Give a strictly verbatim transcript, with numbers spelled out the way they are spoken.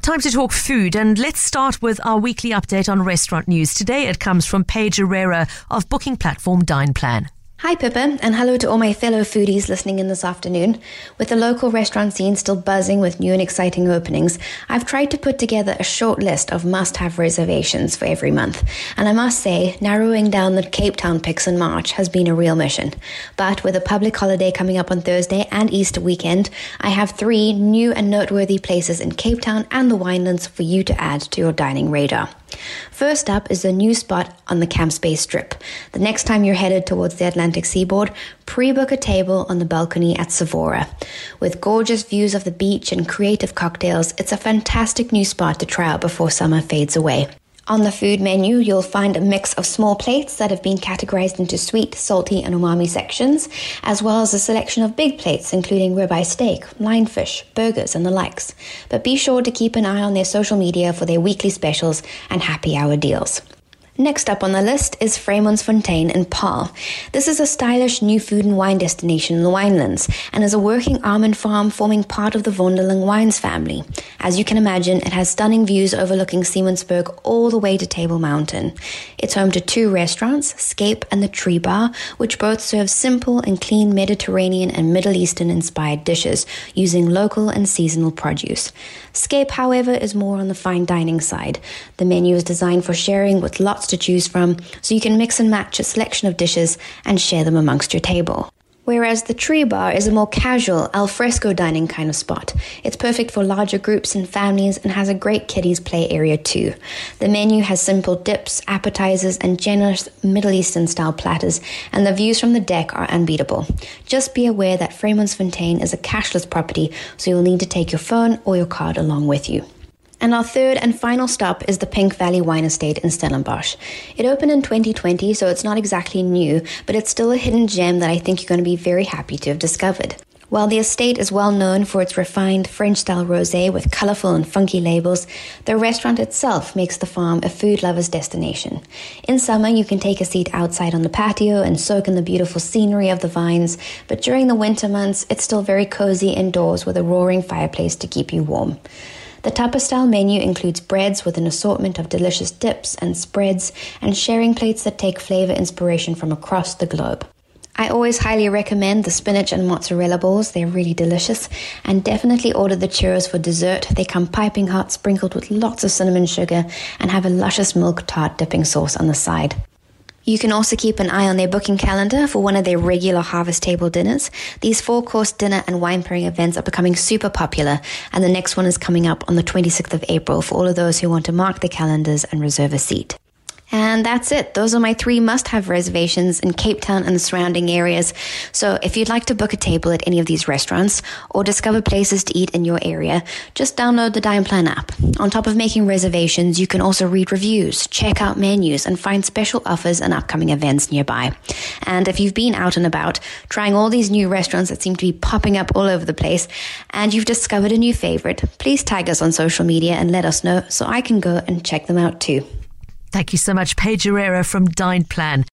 Time to talk food, and let's start with our weekly update on restaurant news. Today it comes from Paige Herrera of booking platform Dineplan. Hi Pippa, and hello to all my fellow foodies listening in this afternoon. With the local restaurant scene still buzzing with new and exciting openings, I've tried to put together a short list of must-have reservations for every month. And I must say, narrowing down the Cape Town picks in March has been a real mission. But with a public holiday coming up on Thursday and Easter weekend, I have three new and noteworthy places in Cape Town and the Winelands for you to add to your dining radar. First up is a new spot on the Camps Bay Strip. The next time you're headed towards the Atlantic seaboard, pre-book a table on the balcony at Savora. With gorgeous views of the beach and creative cocktails, it's a fantastic new spot to try out before summer fades away. On the food menu, you'll find a mix of small plates that have been categorized into sweet, salty, and umami sections, as well as a selection of big plates, including ribeye steak, lionfish, burgers, and the likes. But be sure to keep an eye on their social media for their weekly specials and happy hour deals. Next up on the list is Vrymundsfontein in Paarl. This is a stylish new food and wine destination in the Winelands and is a working almond farm forming part of the Vonderling Wines family. As you can imagine, it has stunning views overlooking Siemensburg all the way to Table Mountain. It's home to two restaurants, Scape and the Tree Bar, which both serve simple and clean Mediterranean and Middle Eastern inspired dishes using local and seasonal produce. Scape, however, is more on the fine dining side. The menu is designed for sharing with lots to choose from, so you can mix and match a selection of dishes and share them amongst your table. Whereas the Tree Bar is a more casual, al fresco dining kind of spot. It's perfect for larger groups and families and has a great kiddies play area too. The menu has simple dips, appetizers, and generous Middle Eastern style platters, and the views from the deck are unbeatable. Just be aware that Vrymundsfontein is a cashless property, so you'll need to take your phone or your card along with you. And our third and final stop is the Pink Valley Wine Estate in Stellenbosch. It opened in twenty twenty, so it's not exactly new, but it's still a hidden gem that I think you're going to be very happy to have discovered. While the estate is well known for its refined French-style rosé with colourful and funky labels, the restaurant itself makes the farm a food lover's destination. In summer, you can take a seat outside on the patio and soak in the beautiful scenery of the vines, but during the winter months, it's still very cozy indoors with a roaring fireplace to keep you warm. The tapa-style menu includes breads with an assortment of delicious dips and spreads and sharing plates that take flavor inspiration from across the globe. I always highly recommend the spinach and mozzarella balls. They're really delicious. And definitely order the churros for dessert. They come piping hot, sprinkled with lots of cinnamon sugar, and have a luscious milk tart dipping sauce on the side. You can also keep an eye on their booking calendar for one of their regular harvest table dinners. These four-course dinner and wine pairing events are becoming super popular, and the next one is coming up on the twenty-sixth of April for all of those who want to mark their calendars and reserve a seat. And that's it. Those are my three must-have reservations in Cape Town and the surrounding areas. So if you'd like to book a table at any of these restaurants or discover places to eat in your area, just download the Dineplan app. On top of making reservations, you can also read reviews, check out menus, and find special offers and upcoming events nearby. And if you've been out and about, trying all these new restaurants that seem to be popping up all over the place, and you've discovered a new favorite, please tag us on social media and let us know so I can go and check them out too. Thank you so much, Paige Herrera from Dineplan.